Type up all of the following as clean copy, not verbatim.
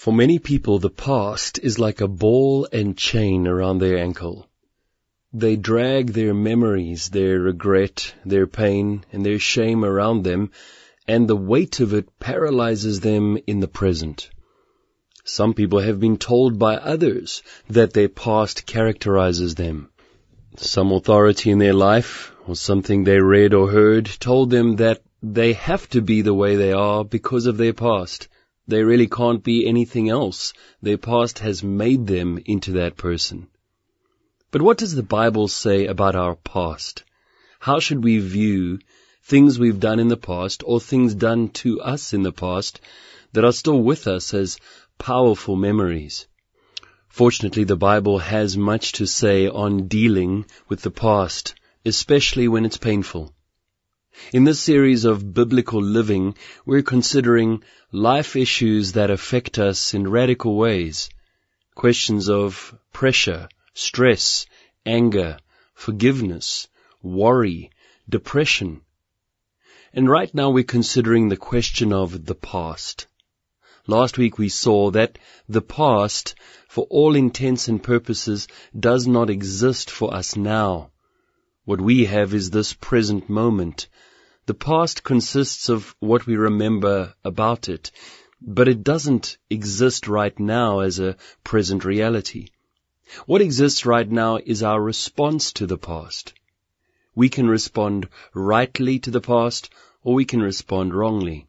For many people, the past is like a ball and chain around their ankle. They drag their memories, their regret, their pain, and their shame around them, and the weight of it paralyzes them in the present. Some people have been told by others that their past characterizes them. Some authority in their life, or something they read or heard, told them that they have to be the way they are because of their past. They really can't be anything else. Their past has made them into that person. But what does the Bible say about our past? How should we view things we've done in the past or things done to us in the past that are still with us as powerful memories? Fortunately, the Bible has much to say on dealing with the past, especially when it's painful. In this series of biblical living, we're considering life issues that affect us in radical ways. Questions of pressure, stress, anger, forgiveness, worry, depression. And right now we're considering the question of the past. Last week we saw that the past, for all intents and purposes, does not exist for us now. What we have is this present moment. The past consists of what we remember about it, but it doesn't exist right now as a present reality. What exists right now is our response to the past. We can respond rightly to the past, or we can respond wrongly.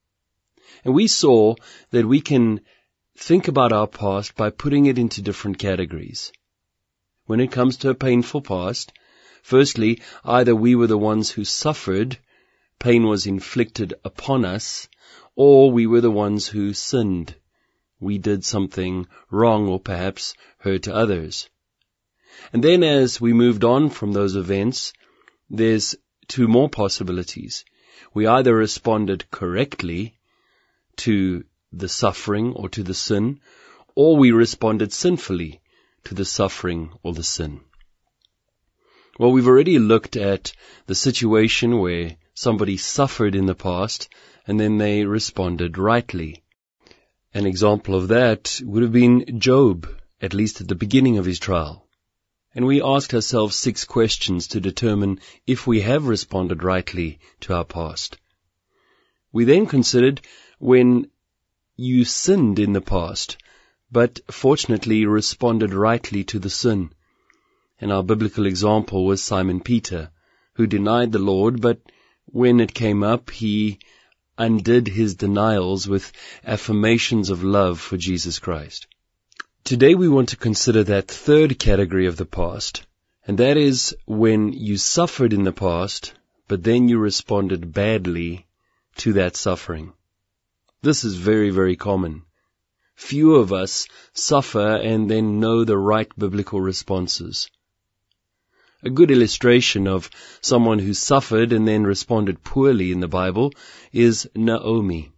And we saw that we can think about our past by putting it into different categories. When it comes to a painful past, firstly, either we were the ones who suffered, pain was inflicted upon us, or we were the ones who sinned. We did something wrong or perhaps hurt others. And then as we moved on from those events, there's two more possibilities. We either responded correctly to the suffering or to the sin, or we responded sinfully to the suffering or the sin. Well, we've already looked at the situation where somebody suffered in the past and then they responded rightly. An example of that would have been Job, at least at the beginning of his trial. And we asked ourselves 6 questions to determine if we have responded rightly to our past. We then considered when you sinned in the past, but fortunately responded rightly to the sin. And our biblical example was Simon Peter, who denied the Lord, but when it came up, he undid his denials with affirmations of love for Jesus Christ. Today we want to consider that third category of the past, and that is when you suffered in the past, but then you responded badly to that suffering. This is very, very common. Few of us suffer and then know the right biblical responses. A good illustration of someone who suffered and then responded poorly in the Bible is Naomi.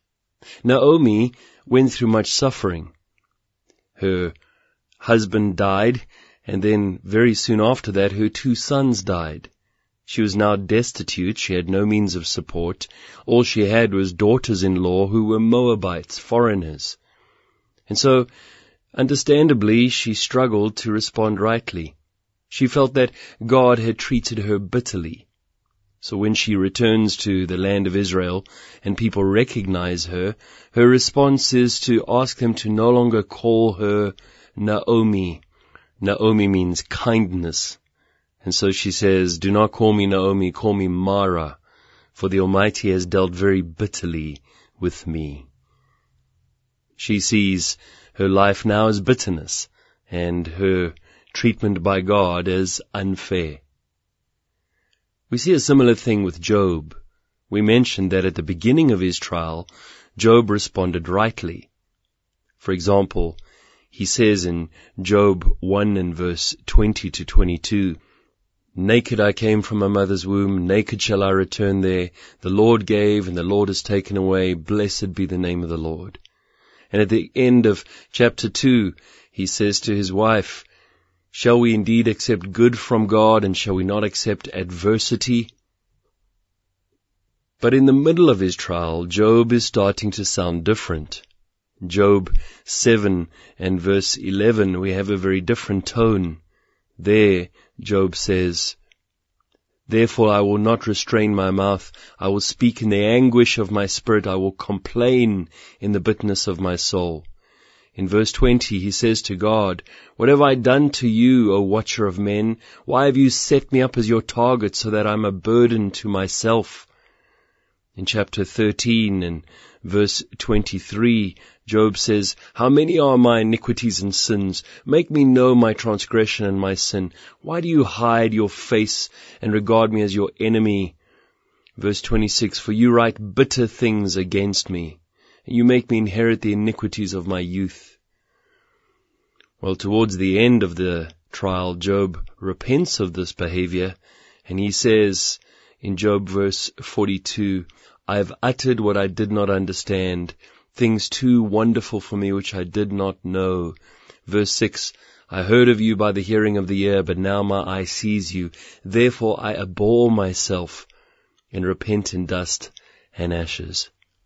Naomi went through much suffering. Her husband died, and then very soon after that, her 2 sons died. She was now destitute. She had no means of support. All she had was daughters-in-law who were Moabites, foreigners. And so, understandably, she struggled to respond rightly. She felt that God had treated her bitterly. So when she returns to the land of Israel and people recognize her, her response is to ask them to no longer call her Naomi. Naomi means kindness. And so she says, "Do not call me Naomi, call me Mara, for the Almighty has dealt very bitterly with me." She sees her life now as bitterness and her treatment by God as unfair. We see a similar thing with Job. We mentioned that at the beginning of his trial, Job responded rightly. For example, he says in Job 1 and verse 20 to 22, "Naked I came from my mother's womb, naked shall I return there. The Lord gave, and the Lord has taken away. Blessed be the name of the Lord." And at the end of chapter 2, he says to his wife, "Shall we indeed accept good from God, and shall we not accept adversity?" But in the middle of his trial, Job is starting to sound different. Job 7 and verse 11, we have a very different tone. There, Job says, "Therefore I will not restrain my mouth. I will speak in the anguish of my spirit. I will complain in the bitterness of my soul." In verse 20, he says to God, "What have I done to you, O watcher of men? Why have you set me up as your target so that I'm a burden to myself?" In chapter 13 and verse 23, Job says, "How many are my iniquities and sins? Make me know my transgression and my sin. Why do you hide your face and regard me as your enemy?" Verse 26, "For you write bitter things against me, and you make me inherit the iniquities of my youth." Well, towards the end of the trial, Job repents of this behavior, and he says in Job verse 42, "I have uttered what I did not understand, things too wonderful for me which I did not know." Verse 6, "I heard of you by the hearing of the ear, but now my eye sees you. Therefore I abhor myself and repent in dust and ashes."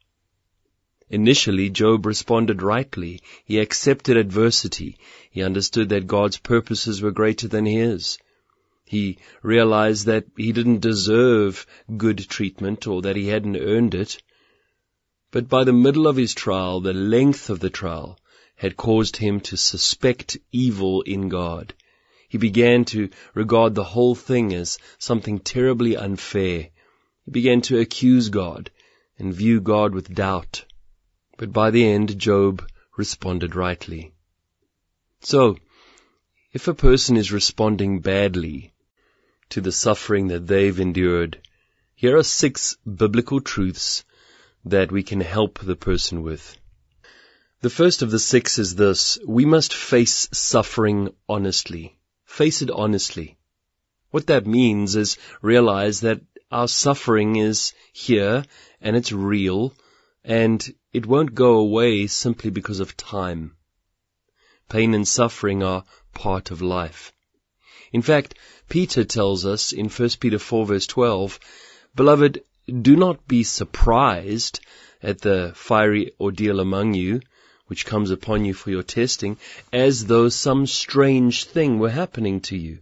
Initially, Job responded rightly. He accepted adversity. He understood that God's purposes were greater than his. He realized that he didn't deserve good treatment or that he hadn't earned it. But by the middle of his trial, the length of the trial had caused him to suspect evil in God. He began to regard the whole thing as something terribly unfair. He began to accuse God and view God with doubt. But by the end, Job responded rightly. So, if a person is responding badly to the suffering that they've endured, here are 6 biblical truths that we can help the person with. The first of the 6 is this: we must face suffering honestly. Face it honestly. What that means is realize that our suffering is here and it's real, and it won't go away simply because of time. Pain and suffering are part of life. In fact, Peter tells us in 1 Peter 4 verse 12, "Beloved, do not be surprised at the fiery ordeal among you, which comes upon you for your testing, as though some strange thing were happening to you."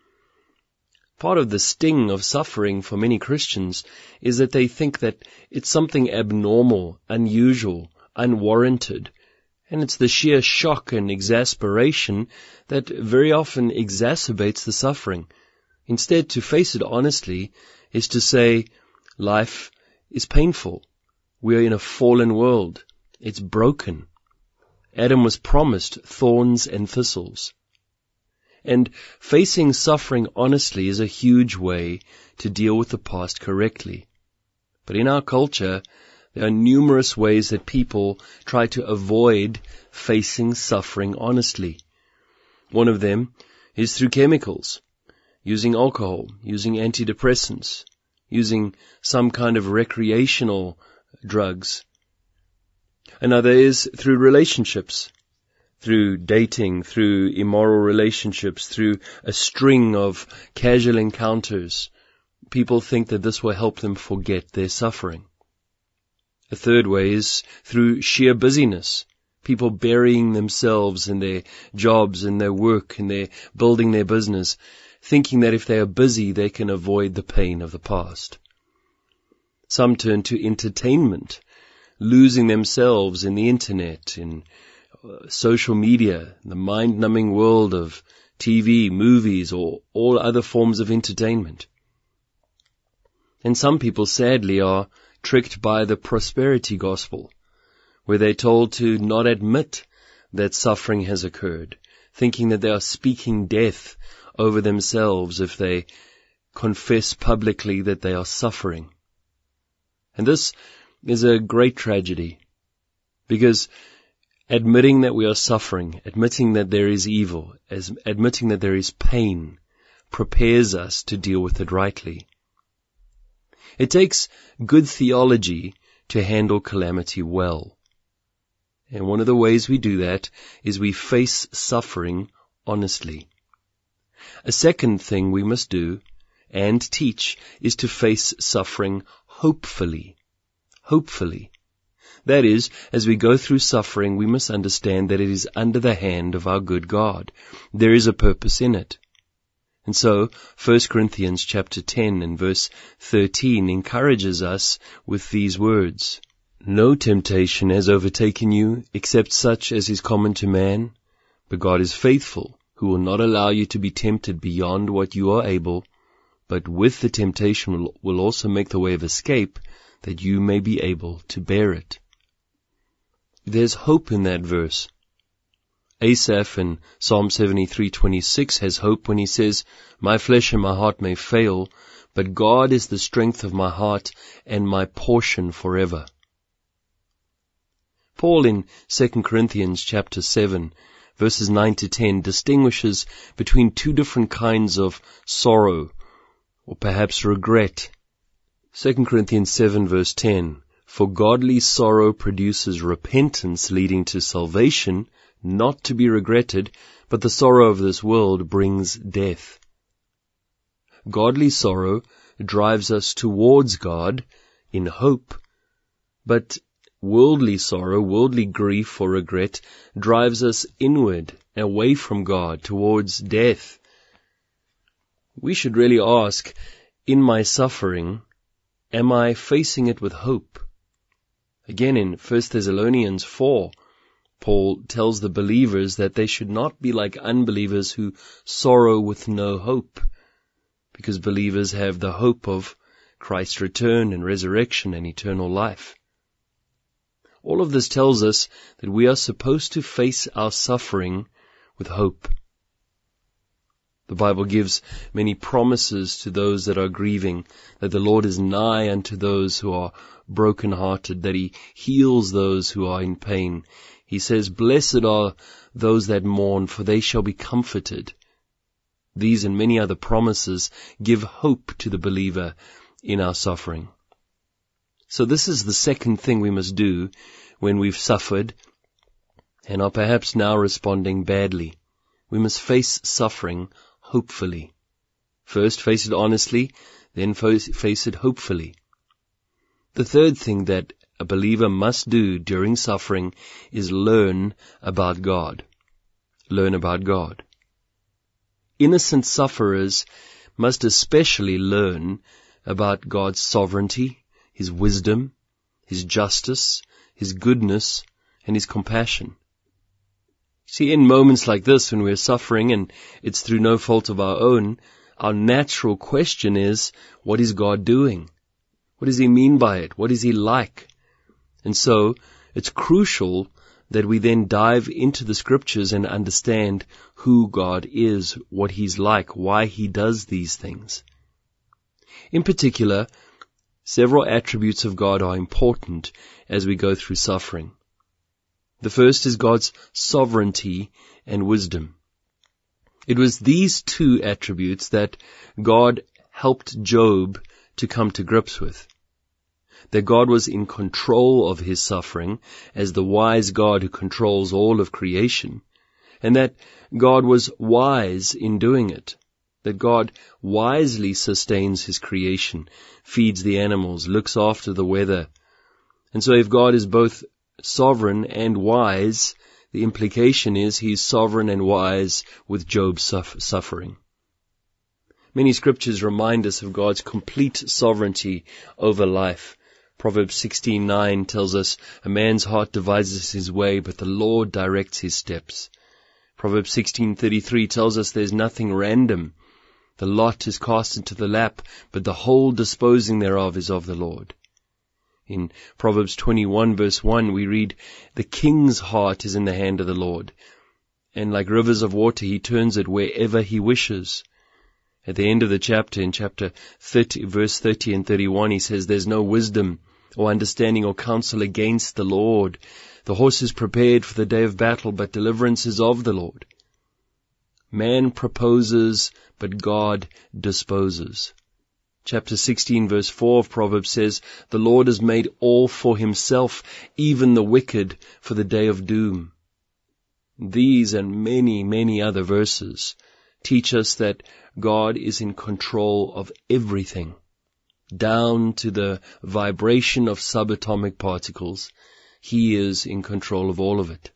Part of the sting of suffering for many Christians is that they think that it's something abnormal, unusual, unwarranted, and it's the sheer shock and exasperation that very often exacerbates the suffering. Instead, to face it honestly is to say, life is painful. We are in a fallen world. It's broken. Adam was promised thorns and thistles. And facing suffering honestly is a huge way to deal with the past correctly. But in our culture, there are numerous ways that people try to avoid facing suffering honestly. One of them is through chemicals, using alcohol, using antidepressants, using some kind of recreational drugs. Another is through relationships, through dating, through immoral relationships, through a string of casual encounters. People think that this will help them forget their suffering. A third way is through sheer busyness. People burying themselves in their jobs, in their work, in their building their business, thinking that if they are busy, they can avoid the pain of the past. Some turn to entertainment, losing themselves in the internet, in social media, the mind-numbing world of TV, movies, or all other forms of entertainment. And some people, sadly, are tricked by the prosperity gospel, where they're told to not admit that suffering has occurred, thinking that they are speaking death over themselves if they confess publicly that they are suffering. And this is a great tragedy, because admitting that we are suffering, admitting that there is evil, admitting that there is pain, prepares us to deal with it rightly. It takes good theology to handle calamity well. And one of the ways we do that is we face suffering honestly. A second thing we must do and teach is to face suffering hopefully. Hopefully. That is, as we go through suffering, we must understand that it is under the hand of our good God. There is a purpose in it. And so, 1 Corinthians chapter 10 and verse 13 encourages us with these words. No temptation has overtaken you, except such as is common to man. But God is faithful, who will not allow you to be tempted beyond what you are able, but with the temptation will also make the way of escape, that you may be able to bear it. There's hope in that verse. Asaph in Psalm 73:26 has hope when he says, "My flesh and my heart may fail, but God is the strength of my heart and my portion forever." Paul in 2 Corinthians chapter 7, verses 9 to 10, distinguishes between two different kinds of sorrow, or perhaps regret. 2 Corinthians 7 verse 10, "For godly sorrow produces repentance leading to salvation, not to be regretted, but the sorrow of this world brings death." Godly sorrow drives us towards God in hope, but worldly sorrow, worldly grief or regret drives us inward, away from God, towards death. We should really ask, in my suffering, am I facing it with hope? Again, in 1 Thessalonians 4, Paul tells the believers that they should not be like unbelievers who sorrow with no hope, because believers have the hope of Christ's return and resurrection and eternal life. All of this tells us that we are supposed to face our suffering with hope. The Bible gives many promises to those that are grieving, that the Lord is nigh unto those who are broken-hearted, that He heals those who are in pain. He says, "Blessed are those that mourn, for they shall be comforted." These and many other promises give hope to the believer in our suffering. So this is the second thing we must do when we've suffered and are perhaps now responding badly. We must face suffering hopefully. First, face it honestly, then face it hopefully. The third thing that a believer must do during suffering is learn about God. Learn about God. Innocent sufferers must especially learn about God's sovereignty, His wisdom, His justice, His goodness, and His compassion. See, in moments like this, when we're suffering and it's through no fault of our own, our natural question is, what is God doing? What does He mean by it? What is He like? And so, it's crucial that we then dive into the Scriptures and understand who God is, what He's like, why He does these things. In particular, several attributes of God are important as we go through suffering. The first is God's sovereignty and wisdom. It was these two attributes that God helped Job to come to grips with. That God was in control of his suffering as the wise God who controls all of creation, and that God was wise in doing it. That God wisely sustains His creation, feeds the animals, looks after the weather. And so if God is both sovereign and wise, the implication is He's sovereign and wise with Job's suffering. Many scriptures remind us of God's complete sovereignty over life. Proverbs 16:9 tells us, "A man's heart devises his way, but the Lord directs his steps." Proverbs 16:33 tells us there's nothing random. The lot is cast into the lap, but the whole disposing thereof is of the Lord. In Proverbs 21 verse 1 we read, "The king's heart is in the hand of the Lord, and like rivers of water He turns it wherever He wishes." At the end of the chapter, in chapter 30, verse 30 and 31, He says, "There's no wisdom or understanding or counsel against the Lord. The horse is prepared for the day of battle, but deliverance is of the Lord." Man proposes, but God disposes. Chapter 16 verse 4 of Proverbs says, "The Lord has made all for Himself, even the wicked for the day of doom." These and many, many other verses teach us that God is in control of everything, down to the vibration of subatomic particles, He is in control of all of it.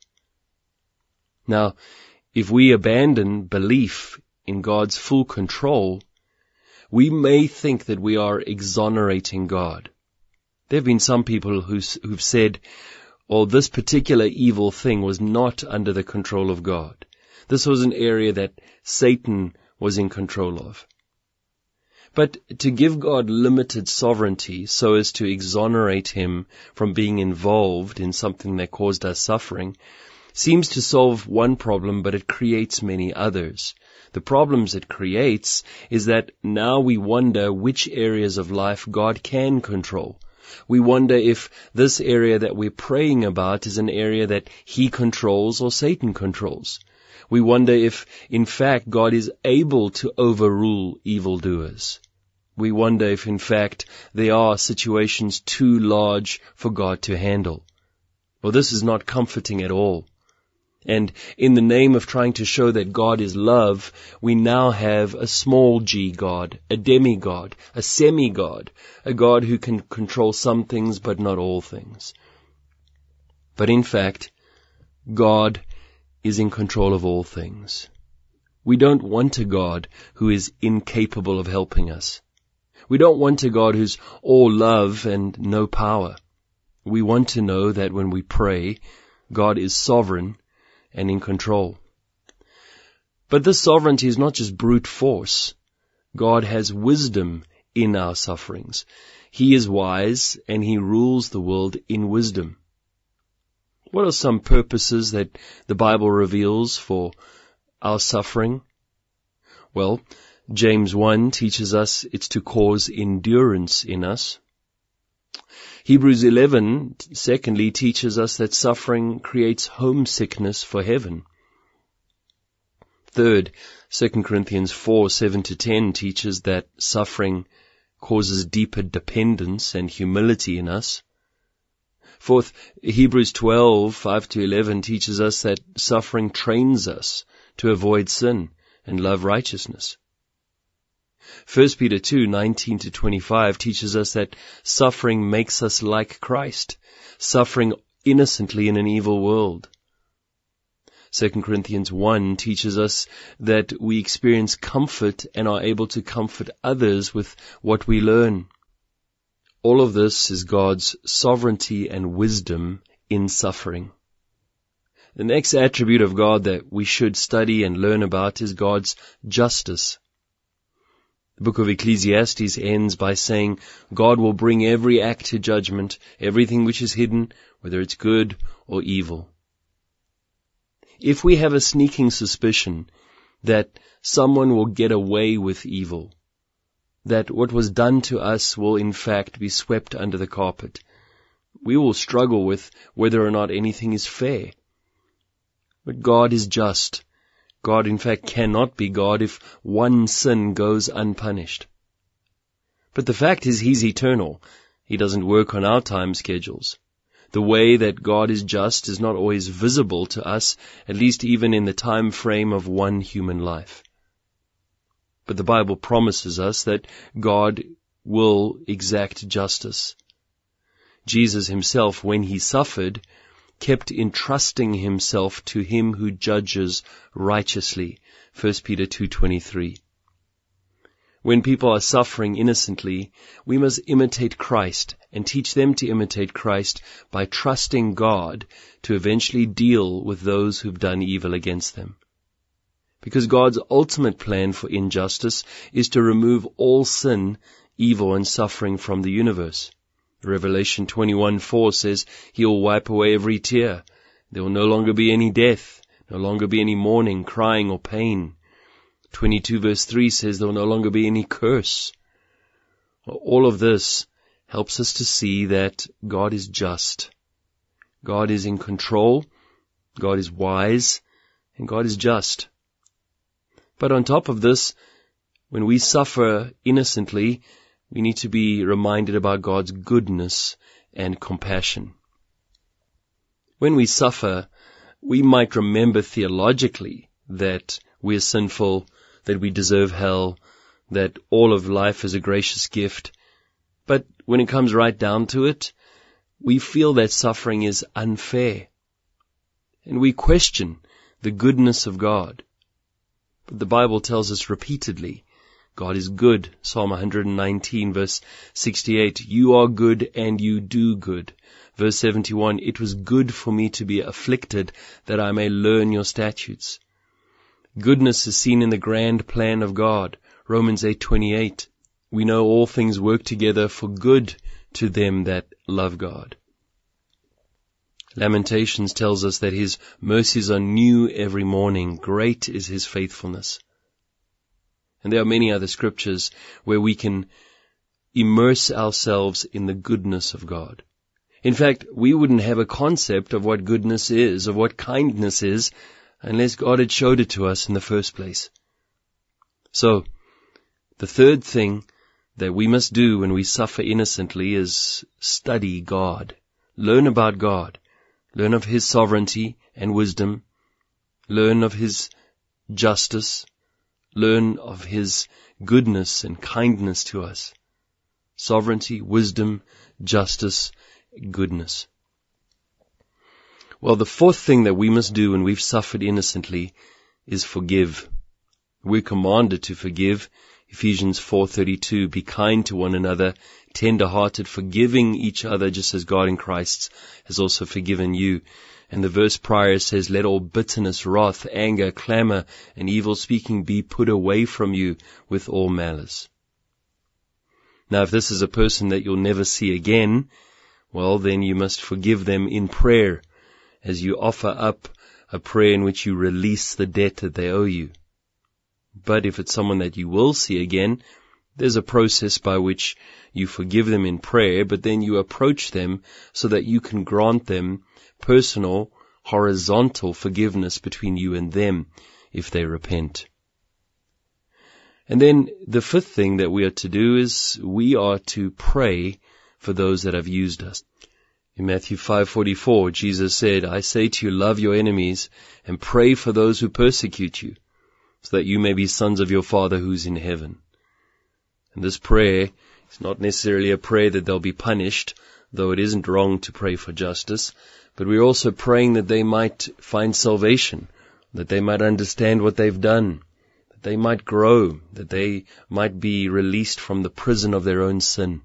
Now, if we abandon belief in God's full control, we may think that we are exonerating God. There have been some people who've said, oh, this particular evil thing was not under the control of God. This was an area that Satan was in control of. But to give God limited sovereignty so as to exonerate him from being involved in something that caused us suffering seems to solve one problem, but it creates many others. The problems it creates is that now we wonder which areas of life God can control. We wonder if this area that we're praying about is an area that He controls or Satan controls. We wonder if, in fact, God is able to overrule evildoers. We wonder if, in fact, there are situations too large for God to handle. Well, this is not comforting at all. And in the name of trying to show that God is love, we now have a small g God, a demigod, a semi-God, a God who can control some things but not all things. But in fact, God is in control of all things. We don't want a God who is incapable of helping us. We don't want a God who's all love and no power. We want to know that when we pray, God is sovereign and in control. But this sovereignty is not just brute force. God has wisdom in our sufferings. He is wise and He rules the world in wisdom. What are some purposes that the Bible reveals for our suffering? Well, James 1 teaches us it's to cause endurance in us. Hebrews 11, secondly, teaches us that suffering creates homesickness for heaven. Third, 2 Corinthians 4, 7-10 teaches that suffering causes deeper dependence and humility in us. Fourth, Hebrews 12, 5-11 teaches us that suffering trains us to avoid sin and love righteousness. 1 Peter 2, 19-25 teaches us that suffering makes us like Christ, suffering innocently in an evil world. 2 Corinthians 1 teaches us that we experience comfort and are able to comfort others with what we learn. All of this is God's sovereignty and wisdom in suffering. The next attribute of God that we should study and learn about is God's justice. The book of Ecclesiastes ends by saying, God will bring every act to judgment, everything which is hidden, whether it's good or evil. If we have a sneaking suspicion that someone will get away with evil, that what was done to us will in fact be swept under the carpet, we will struggle with whether or not anything is fair. But God is just. God, in fact, cannot be God if one sin goes unpunished. But the fact is, He's eternal. He doesn't work on our time schedules. The way that God is just is not always visible to us, at least even in the time frame of one human life. But the Bible promises us that God will exact justice. Jesus Himself, when He suffered, kept entrusting Himself to Him who judges righteously. 1 Peter 2:23. When people are suffering innocently, we must imitate Christ and teach them to imitate Christ by trusting God to eventually deal with those who've done evil against them. Because God's ultimate plan for injustice is to remove all sin, evil, and suffering from the universe. Revelation 21:4 says He'll wipe away every tear. There will no longer be any death, no longer be any mourning, crying, or pain. 22:3 says there will no longer be any curse. All of this helps us to see that God is just. God is in control, God is wise, and God is just. But on top of this, when we suffer innocently, we need to be reminded about God's goodness and compassion. When we suffer, we might remember theologically that we are sinful, that we deserve hell, that all of life is a gracious gift. But when it comes right down to it, we feel that suffering is unfair. And we question the goodness of God. But the Bible tells us repeatedly, God is good. Psalm 119 verse 68, you are good and you do good. Verse 71, it was good for me to be afflicted that I may learn your statutes. Goodness is seen in the grand plan of God. Romans 8:28, we know all things work together for good to them that love God. Lamentations tells us that His mercies are new every morning. Great is His faithfulness. And there are many other scriptures where we can immerse ourselves in the goodness of God. In fact, we wouldn't have a concept of what goodness is, of what kindness is, unless God had showed it to us in the first place. So, the third thing that we must do when we suffer innocently is study God. Learn about God. Learn of His sovereignty and wisdom. Learn of His justice. Learn of His goodness and kindness to us. Sovereignty, wisdom, justice, goodness. Well, the fourth thing that we must do when we've suffered innocently is forgive. We're commanded to forgive. Ephesians 4:32, be kind to one another, tender-hearted, forgiving each other just as God in Christ has also forgiven you. And the verse prior says, let all bitterness, wrath, anger, clamor, and evil speaking be put away from you with all malice. Now, if this is a person that you'll never see again, well, then you must forgive them in prayer as you offer up a prayer in which you release the debt that they owe you. But if it's someone that you will see again, there's a process by which you forgive them in prayer, but then you approach them so that you can grant them personal, horizontal forgiveness between you and them if they repent. And then the fifth thing that we are to do is we are to pray for those that have used us. In Matthew 5:44, Jesus said, I say to you, love your enemies and pray for those who persecute you, so that you may be sons of your Father who's in heaven. And this prayer is not necessarily a prayer that they'll be punished, though it isn't wrong to pray for justice, but we're also praying that they might find salvation, that they might understand what they've done, that they might grow, that they might be released from the prison of their own sin.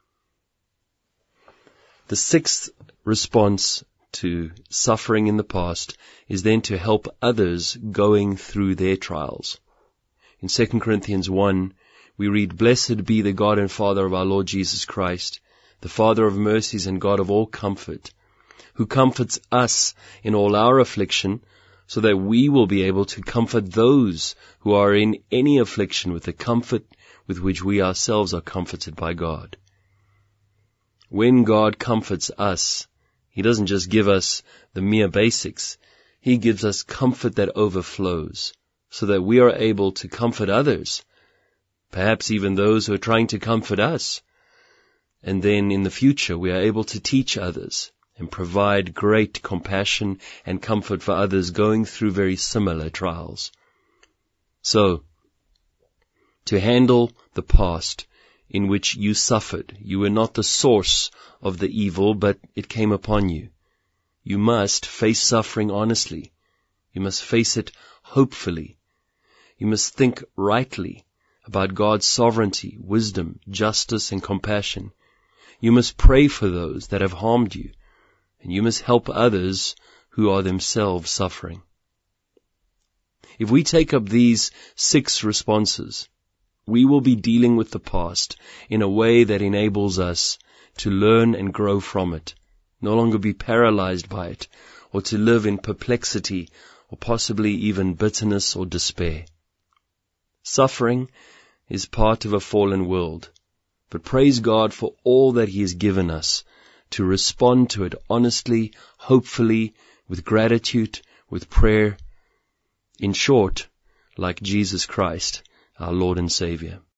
The sixth response to suffering in the past is then to help others going through their trials. In 2 Corinthians 1, we read, blessed be the God and Father of our Lord Jesus Christ, the Father of mercies and God of all comfort, who comforts us in all our affliction, so that we will be able to comfort those who are in any affliction with the comfort with which we ourselves are comforted by God. When God comforts us, He doesn't just give us the mere basics. He gives us comfort that overflows, so that we are able to comfort others, perhaps even those who are trying to comfort us. And then in the future, we are able to teach others and provide great compassion and comfort for others going through very similar trials. So, to handle the past in which you suffered, you were not the source of the evil, but it came upon you. You must face suffering honestly. You must face it hopefully. You must think rightly about God's sovereignty, wisdom, justice, and compassion. You must pray for those that have harmed you, and you must help others who are themselves suffering. If we take up these 6 responses, we will be dealing with the past in a way that enables us to learn and grow from it, no longer be paralyzed by it, or to live in perplexity, or possibly even bitterness or despair. Suffering is part of a fallen world, but praise God for all that He has given us to respond to it honestly, hopefully, with gratitude, with prayer. In short, like Jesus Christ, our Lord and Savior.